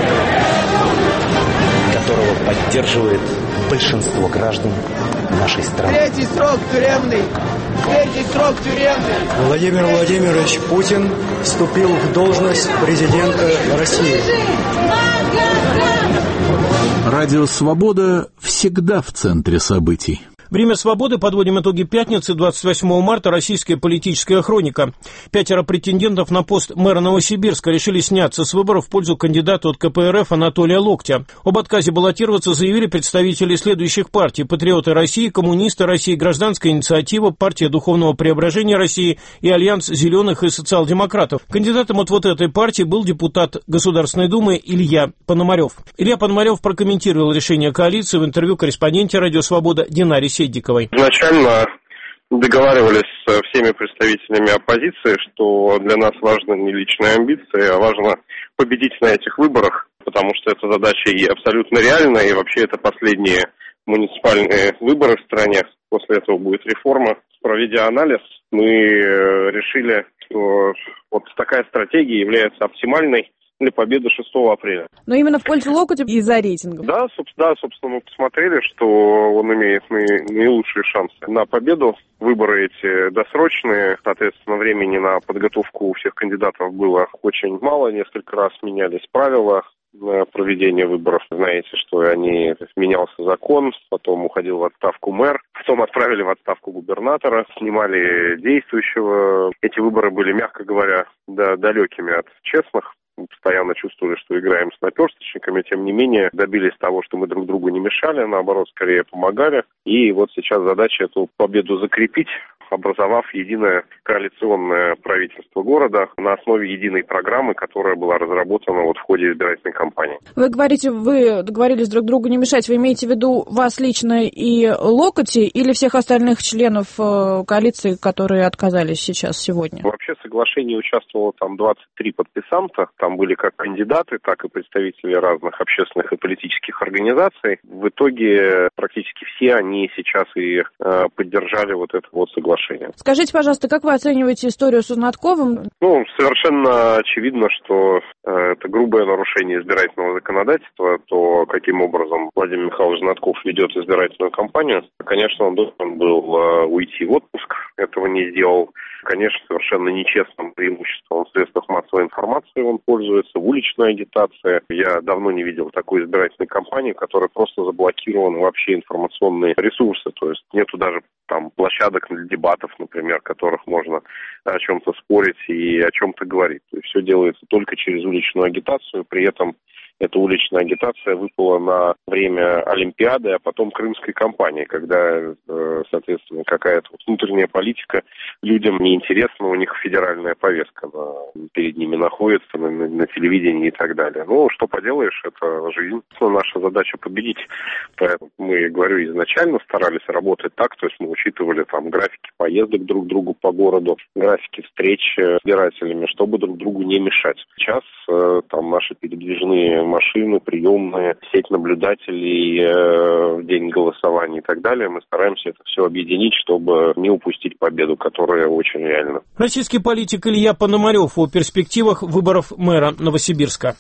которого поддерживает большинство граждан нашей страны. Третий срок тюремный! Третий срок тюремный! Владимир Владимирович Путин вступил в должность президента России. Радио «Свобода» всегда в центре событий. Время свободы. Подводим итоги пятницы, двадцать восьмого марта. Российская политическая хроника. Пятеро претендентов на пост мэра Новосибирска решили сняться с выборов в пользу кандидата от Ка Пэ Эр Эф Анатолия Локтя. Об отказе баллотироваться заявили представители следующих партий: Патриоты России, Коммунисты России, Гражданская инициатива, Партия духовного преображения России и Альянс зеленых и социал-демократов. Кандидатом от вот этой партии был депутат Государственной Думы Илья Пономарев. Илья Пономарев прокомментировал решение коалиции в интервью корреспонденте Радио Свобода Динаре Седниковой. Изначально договаривались со всеми представителями оппозиции, что для нас важны не личные амбиции, а важно победить на этих выборах, потому что эта задача и абсолютно реальная, и вообще это последние муниципальные выборы в стране. После этого будет реформа. Проведя анализ, мы решили, что вот такая стратегия является оптимальной для победы шестого апреля. Но именно в пользу Локотя из-за рейтинга. Да, собственно, да, собственно, мы посмотрели, что он имеет наи- наилучшие шансы на победу. Выборы эти досрочные, соответственно, времени на подготовку у всех кандидатов было очень мало, несколько раз менялись правила проведения выборов. Знаете, что они менялся закон, потом уходил в отставку мэр, потом отправили в отставку губернатора, снимали действующего. Эти выборы были, мягко говоря, да, далекими от честных. Мы постоянно чувствовали, что играем с наперсточниками, тем не менее добились того, что мы друг другу не мешали, наоборот, скорее помогали. И вот сейчас задача эту победу закрепить, образовав единое коалиционное правительство города на основе единой программы, которая была разработана вот в ходе избирательной кампании. Вы говорите, вы договорились друг другу не мешать. Вы имеете в виду вас лично и Локоти или всех остальных членов коалиции, которые отказались сейчас, сегодня? Вообще в соглашении участвовало там двадцать три подписанта. Там были как кандидаты, так и представители разных общественных и политических организаций. В итоге практически все они сейчас и э, поддержали вот это вот соглашение. соглашения. Скажите, пожалуйста, как вы оцениваете историю с Узнатковым? Ну, совершенно очевидно, что э, это грубое нарушение избирательного законодательства, то каким образом Владимир Михайлович Узнатков ведет избирательную кампанию. Конечно, он должен был э, уйти в отпуск, этого не сделал. Конечно, совершенно нечестным преимуществом в средствах массовой информации он пользуется, в уличной агитации. Я давно не видел такой избирательной кампании, которая просто заблокирована вообще информационные ресурсы. То есть нету даже там площадок для дебатов, например, в которых можно о чем-то спорить и о чем-то говорить. То есть все делается только через уличную агитацию, при этом эта уличная агитация выпала на время Олимпиады, а потом Крымской кампании, когда, соответственно, какая-то вот внутренняя политика людям неинтересна, у них федеральная повестка на, перед ними находится на, на, на телевидении и так далее. Ну, что поделаешь, это жизнь. Наша задача победить. Поэтому мы, говорю, изначально старались работать так, то есть мы учитывали там графики поездок друг к другу по городу, графики встреч с избирателями, чтобы друг другу не мешать. Сейчас там наши передвижные машины, приемные, сеть наблюдателей э, в день голосования и так далее. Мы стараемся это все объединить, чтобы не упустить победу, которая очень реальна. Российский политик Илья Пономарев о перспективах выборов мэра Новосибирска.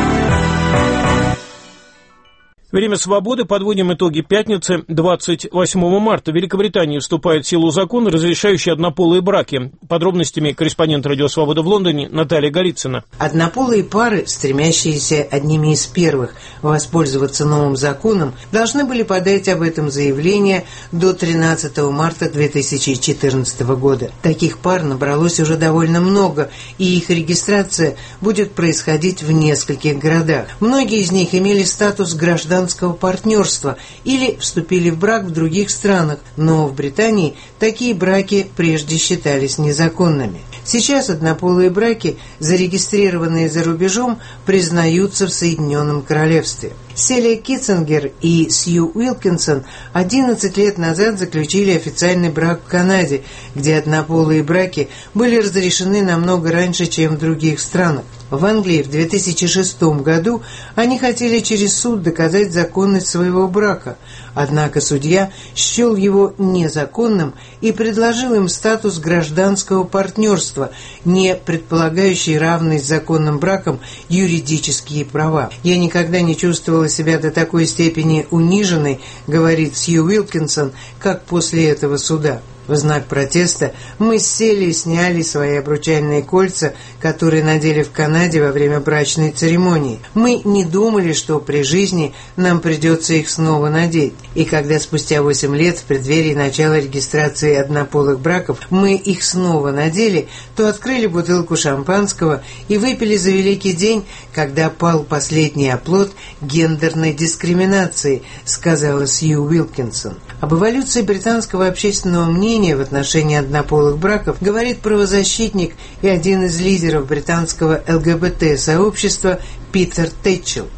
Время свободы. Подводим итоги пятницы, двадцать восьмого марта. В Великобритании вступает в силу закон, разрешающий однополые браки. Подробностями корреспондент «Радио Свобода» в Лондоне Наталья Голицына. Однополые пары, стремящиеся одними из первых воспользоваться новым законом, должны были подать об этом заявление до тринадцатого марта две тысячи четырнадцатого года. Таких пар набралось уже довольно много, и их регистрация будет происходить в нескольких городах. Многие из них имели статус граждан партнерства или вступили в брак в других странах, но в Британии такие браки прежде считались незаконными. Сейчас однополые браки, зарегистрированные за рубежом, признаются в Соединенном Королевстве. Селия Китцингер и Сью Уилкинсон одиннадцать лет назад заключили официальный брак в Канаде, где однополые браки были разрешены намного раньше, чем в других странах. В Англии в две тысячи шестом году они хотели через суд доказать законность своего брака, однако судья счел его незаконным и предложил им статус гражданского партнерства, не предполагающий равные с законным браком юридические права. «Я никогда не чувствовала себя до такой степени униженной, — говорит Сью Уилкинсон, — как после этого суда. В знак протеста мы с Селией сняли свои обручальные кольца, которые надели в Канаде во время брачной церемонии. Мы не думали, что при жизни нам придется их снова надеть. И когда спустя восемь лет в преддверии начала регистрации однополых браков мы их снова надели, то открыли бутылку шампанского и выпили за великий день, когда пал последний оплот гендерной дискриминации, сказала Сью Уилкинсон. Об эволюции британского общественного мнения в отношении однополых браков говорит правозащитник и один из лидеров британского эл гэ бэ тэ-сообщества Питер Тэтчелл.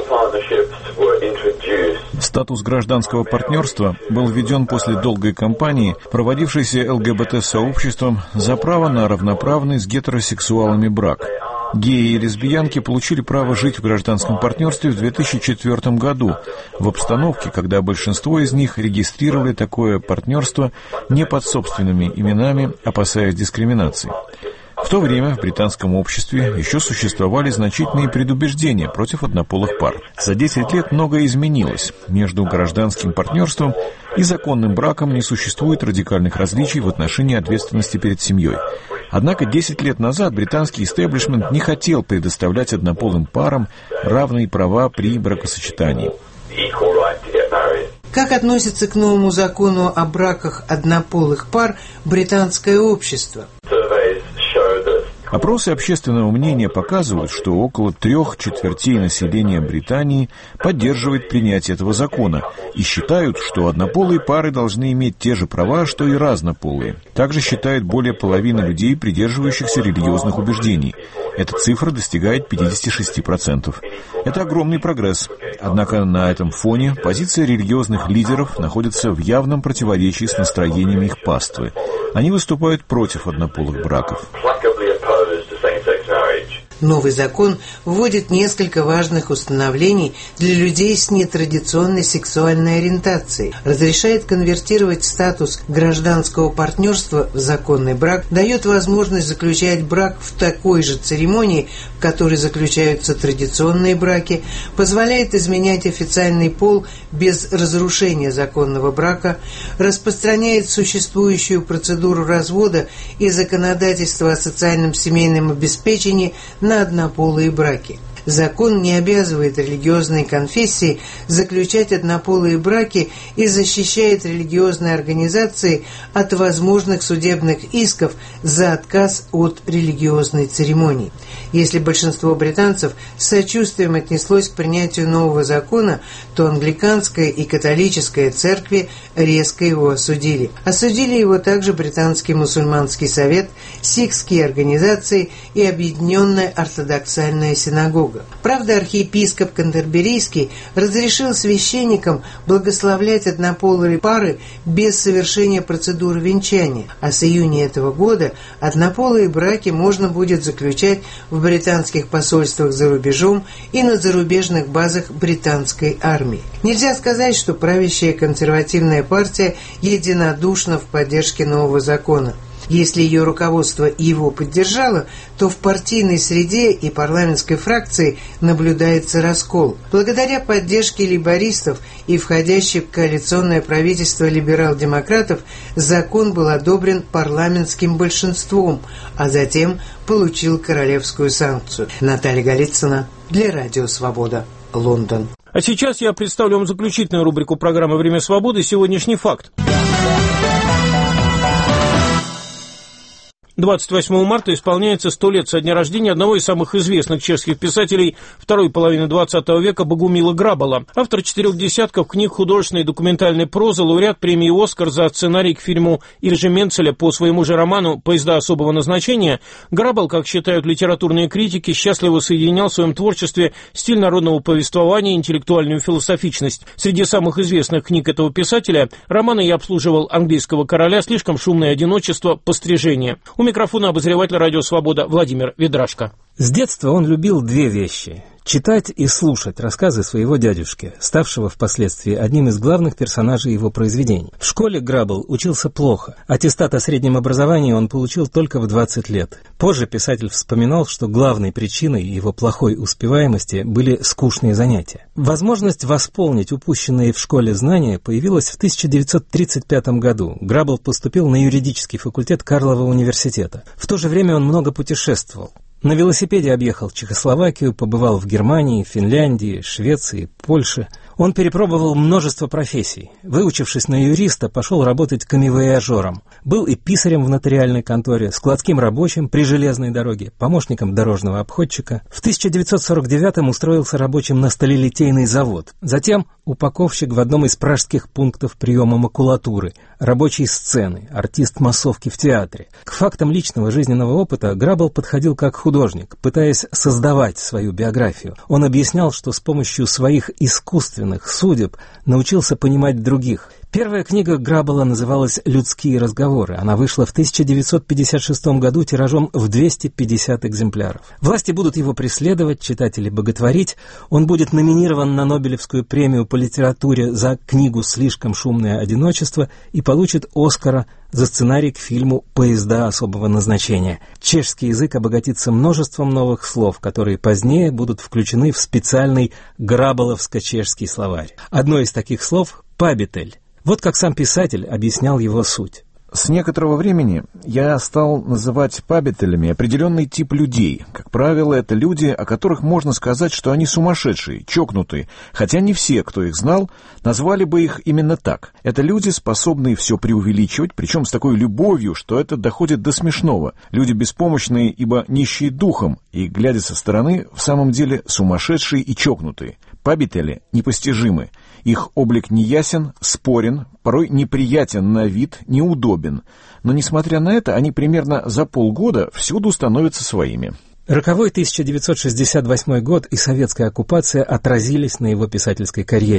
Статус гражданского партнерства был введен после долгой кампании, проводившейся эл гэ бэ тэ-сообществом за право на равноправный с гетеросексуалами брак. Геи и лесбиянки получили право жить в гражданском партнерстве в две тысячи четвёртом году, в обстановке, когда большинство из них регистрировали такое партнерство не под собственными именами, опасаясь дискриминации. В то время в британском обществе еще существовали значительные предубеждения против однополых пар. За десять лет многое изменилось. Между гражданским партнерством и законным браком не существует радикальных различий в отношении ответственности перед семьей. Однако десять лет назад британский истеблишмент не хотел предоставлять однополым парам равные права при бракосочетании. Как относится к новому закону о браках однополых пар британское общество? Опросы общественного мнения показывают, что около трех четвертей населения Британии поддерживает принятие этого закона и считают, что однополые пары должны иметь те же права, что и разнополые. Также считают более половины людей, придерживающихся религиозных убеждений. Эта цифра достигает пятьдесят шесть процентов. Это огромный прогресс. Однако на этом фоне позиция религиозных лидеров находится в явном противоречии с настроениями их паствы. Они выступают против однополых браков. Новый закон вводит несколько важных установлений для людей с нетрадиционной сексуальной ориентацией, разрешает конвертировать статус гражданского партнерства в законный брак, дает возможность заключать брак в такой же церемонии, в которой заключаются традиционные браки, позволяет изменять официальный пол без разрушения законного брака, распространяет существующую процедуру развода и законодательство о социальном семейном обеспечении на однополые браки. Закон не обязывает религиозные конфессии заключать однополые браки и защищает религиозные организации от возможных судебных исков за отказ от религиозной церемонии. Если большинство британцев с сочувствием отнеслось к принятию нового закона, то англиканская и католическая церкви резко его осудили. Осудили его также Британский мусульманский совет, сикхские организации и Объединенная ортодоксальная синагога. Правда, архиепископ Кантерберийский разрешил священникам благословлять однополые пары без совершения процедуры венчания, а с июня этого года однополые браки можно будет заключать в британских посольствах за рубежом и на зарубежных базах британской армии. Нельзя сказать, что правящая консервативная партия единодушна в поддержке нового закона. Если ее руководство его поддержало, то в партийной среде и парламентской фракции наблюдается раскол. Благодаря поддержке лейбористов и входящих в коалиционное правительство либерал-демократов закон был одобрен парламентским большинством, а затем получил королевскую санкцию. Наталья Голицына для Радио Свобода, Лондон. А сейчас я представлю вам заключительную рубрику программы «Время свободы» «Сегодняшний факт». двадцать восьмого марта исполняется сто лет со дня рождения одного из самых известных чешских писателей второй половины двадцатого века Богумила Грабала. Автор четырех десятков книг художественной и документальной прозы, лауреат премии «Оскар» за сценарий к фильму Иржи Менцеля по своему же роману «Поезда особого назначения». Грабал, как считают литературные критики, счастливо соединял в своем творчестве стиль народного повествования и интеллектуальную философичность. Среди самых известных книг этого писателя романы «Я обслуживал английского короля», «Слишком шумное одиночество», «Пострижение». У микрофона обозреватель «Радио Свобода» Владимир Ведрашко. С детства он любил две вещи – читать и слушать рассказы своего дядюшки, ставшего впоследствии одним из главных персонажей его произведений. В школе Грабл учился плохо. Аттестат о среднем образовании он получил только в двадцать лет. Позже писатель вспоминал, что главной причиной его плохой успеваемости были скучные занятия. Возможность восполнить упущенные в школе знания появилась в тысяча девятьсот тридцать пятом году. Грабл поступил на юридический факультет Карлова университета. В то же время он много путешествовал. На велосипеде объехал Чехословакию, побывал в Германии, Финляндии, Швеции, Польше. Он перепробовал множество профессий. Выучившись на юриста, пошел работать камевояжером. Был и писарем в нотариальной конторе, складским рабочим при железной дороге, помощником дорожного обходчика. В тысяча девятьсот сорок девятом устроился рабочим на сталелитейный завод. Затем упаковщик в одном из пражских пунктов приема макулатуры, рабочий сцены, артист массовки в театре. К фактам личного жизненного опыта Грабл подходил как художник, пытаясь создавать свою биографию. Он объяснял, что с помощью своих искусственных судеб научился понимать других. Первая книга Грабала называлась «Людские разговоры». Она вышла в тысяча девятьсот пятьдесят шестом году тиражом в двести пятьдесят экземпляров. Власти будут его преследовать, читатели боготворить. Он будет номинирован на Нобелевскую премию по литературе за книгу «Слишком шумное одиночество» и получит «Оскара» за сценарий к фильму «Поезда особого назначения». Чешский язык обогатится множеством новых слов, которые позднее будут включены в специальный грабаловско-чешский словарь. Одно из таких слов – «пабитель». Вот как сам писатель объяснял его суть. С некоторого времени я стал называть пабителями определенный тип людей. Как правило, это люди, о которых можно сказать, что они сумасшедшие, чокнутые, хотя не все, кто их знал, назвали бы их именно так. Это люди, способные все преувеличивать, причем с такой любовью, что это доходит до смешного. Люди беспомощные, ибо нищие духом, и, глядя со стороны, в самом деле сумасшедшие и чокнутые. Пабители непостижимы. Их облик неясен, спорен, порой неприятен на вид, неудобен. Но, несмотря на это, они примерно за полгода всюду становятся своими. Роковой тысяча девятьсот шестьдесят восьмой год и советская оккупация отразились на его писательской карьере.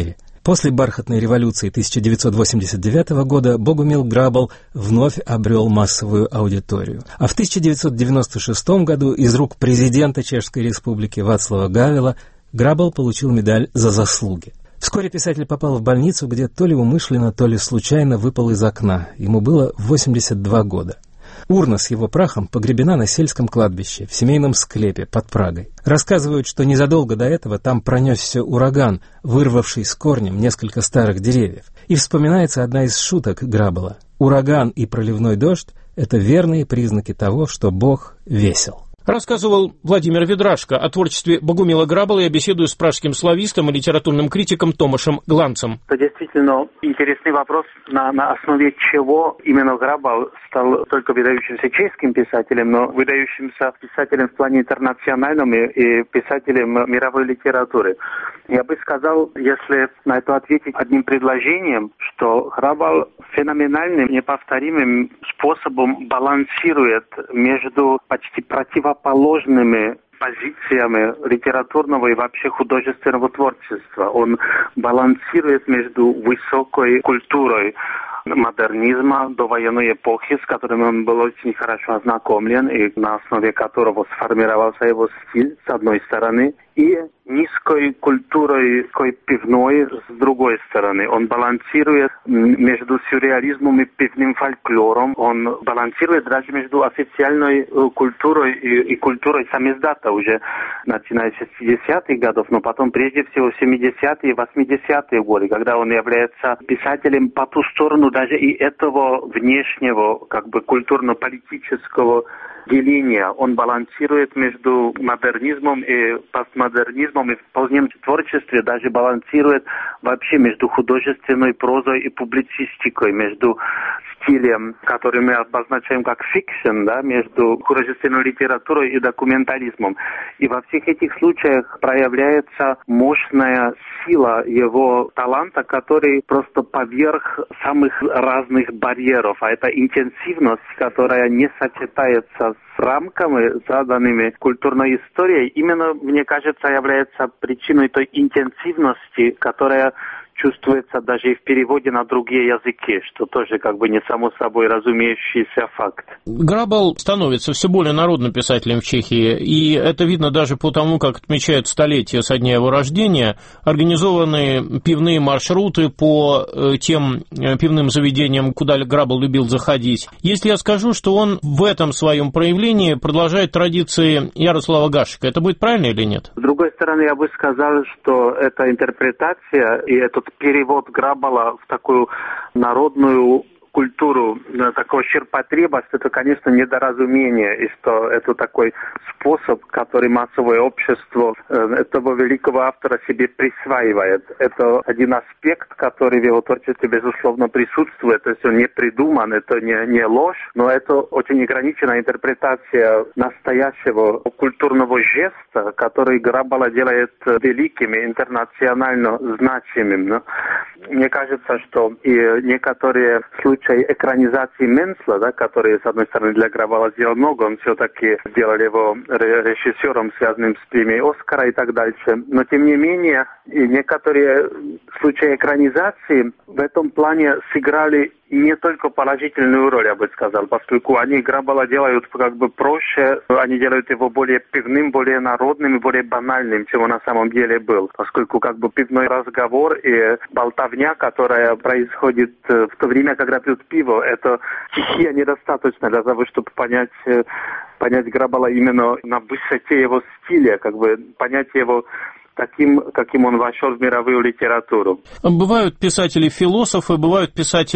После бархатной революции тысяча девятьсот восемьдесят девятого года Богумил Грабал вновь обрел массовую аудиторию. А в тысяча девятьсот девяносто шестом году из рук президента Чешской Республики Вацлава Гавела Грабал получил медаль за заслуги. Вскоре писатель попал в больницу, где то ли умышленно, то ли случайно выпал из окна. Ему было восемьдесят два года. Урна с его прахом погребена на сельском кладбище, в семейном склепе под Прагой. Рассказывают, что незадолго до этого там пронесся ураган, вырвавший с корнем несколько старых деревьев. И вспоминается одна из шуток Грабала. Ураган и проливной дождь – это верные признаки того, что Бог весел. Рассказывал Владимир Ведрашко о творчестве Богумила Грабала. Я беседую с пражским славистом и литературным критиком Томашем Гланцем. Это действительно интересный вопрос, на, на основе чего именно Грабал стал только выдающимся чешским писателем, но выдающимся писателем в плане интернациональном и, и писателем мировой литературы. Я бы сказал, если на это ответить одним предложением, что Грабал феноменальным, неповторимым способом балансирует между почти противоположными позициями литературного и вообще художественного творчества. Он балансирует между высокой культурой модернизма до военной эпохи, с которым он был очень хорошо ознакомлен и на основе которого сформировался его стиль, с одной стороны, и низкой культурой такой пивной, с другой стороны. Он балансирует между сюрреализмом и пивным фольклором. Он балансирует даже между официальной культурой и, и культурой самиздата уже начиная с шестидесятых годов, но потом прежде всего семидесятые и восьмидесятые годы, когда он является писателем по ту сторону даже и этого внешнего, как бы культурно-политического деления. Он балансирует между модернизмом и постмодернизмом, и в позднем творчестве даже балансирует вообще между художественной прозой и публицистикой, между стилем, который мы обозначаем как фикшн, да, между художественной литературой и документализмом. И во всех этих случаях проявляется мощная сила его таланта, который просто поверх самых разных барьеров. А это интенсивность, которая не сочетается с рамками, заданными культурной историей, именно, мне кажется, является причиной той интенсивности, которая чувствуется даже и в переводе на другие языки, что тоже как бы не само собой разумеющийся факт. Грабал становится все более народным писателем в Чехии, и это видно даже по тому, как отмечают столетие со дня его рождения. Организованы пивные маршруты по тем пивным заведениям, куда Грабал любил заходить. Если я скажу, что он в этом своем проявлении продолжает традиции Ярослава Гашека, это будет правильно или нет? С другой стороны, я бы сказал, что эта интерпретация и этот перевод Грабала в такую народную культуру такого щерпотреба, что это, конечно, недоразумение, и что это такой способ, который массовое общество этого великого автора себе присваивает. Это один аспект, который в его творчестве, безусловно, присутствует. То есть он не придуман, это не, не ложь, но это очень ограниченная интерпретация настоящего культурного жеста, который Грабала делает великим и интернационально значимым. Мне кажется, что и некоторые случаи экранизации Менцла, да, которые, с одной стороны, для Грабала сделал много, он все-таки сделал его режиссером, связанным с премией Оскара и так дальше. Но, тем не менее, и некоторые случаи экранизации в этом плане сыграли не только положительную роль, я бы сказал, поскольку они Грабала делают как бы проще, они делают его более пивным, более народным и более банальным, чем он на самом деле был. Поскольку как бы пивной разговор и болтовня, которая происходит в то время, когда пьют пиво, это стихия недостаточно для того, чтобы понять, понять Грабала именно на высоте его стиля, как бы понять его таким, каким он вошел в мировую литературу. Бывают писатели-философы, бывают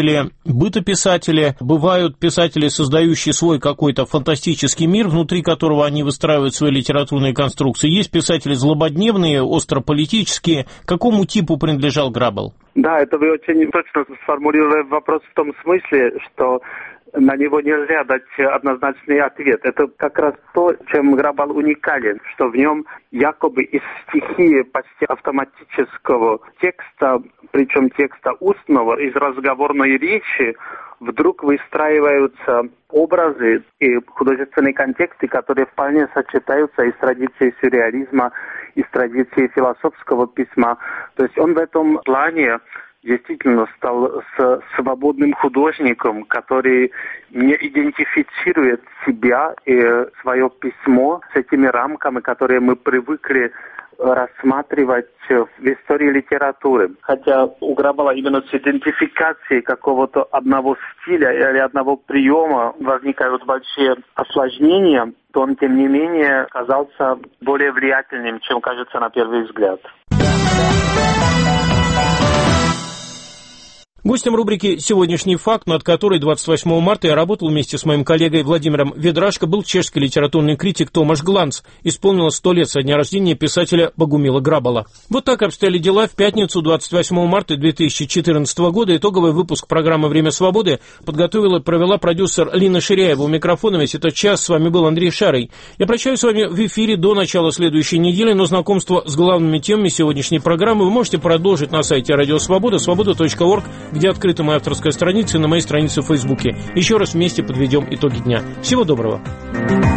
писатели-бытописатели, бывают писатели, создающие свой какой-то фантастический мир, внутри которого они выстраивают свои литературные конструкции. Есть писатели злободневные, острополитические. К какому типу принадлежал Грабал? Да, это вы очень точно сформулировали вопрос в том смысле, что на него нельзя дать однозначный ответ. Это как раз то, чем Грабал уникален, что в нем якобы из стихии почти автоматического текста, причем текста устного, из разговорной речи, вдруг выстраиваются образы и художественные контексты, которые вполне сочетаются и с традицией сюрреализма, и с традицией философского письма. То есть он в этом плане действительно стал с свободным художником, который не идентифицирует себя и свое письмо с этими рамками, которые мы привыкли рассматривать в истории литературы. Хотя у Грабала именно с идентификацией какого-то одного стиля или одного приема возникают большие осложнения, то он, тем не менее, оказался более влиятельным, чем кажется на первый взгляд. Гостем рубрики «Сегодняшний факт», над которой двадцать восьмого марта я работал вместе с моим коллегой Владимиром Ведрашко, был чешский литературный критик Томаш Гланц. Исполнилось сто лет со дня рождения писателя Богумила Грабала. Вот так обстояли дела в пятницу, двадцать восьмого марта две тысячи четырнадцатого года. Итоговый выпуск программы «Время свободы» подготовила и провела продюсер Лина Ширяева. У микрофона весь этот час с вами был Андрей Шарый. Я прощаюсь с вами в эфире до начала следующей недели, но знакомство с главными темами сегодняшней программы вы можете продолжить на сайте Радио Свобода, свобода точка орг, где открыта моя авторская страница, и на моей странице в Фейсбуке. Еще раз вместе подведем итоги дня. Всего доброго.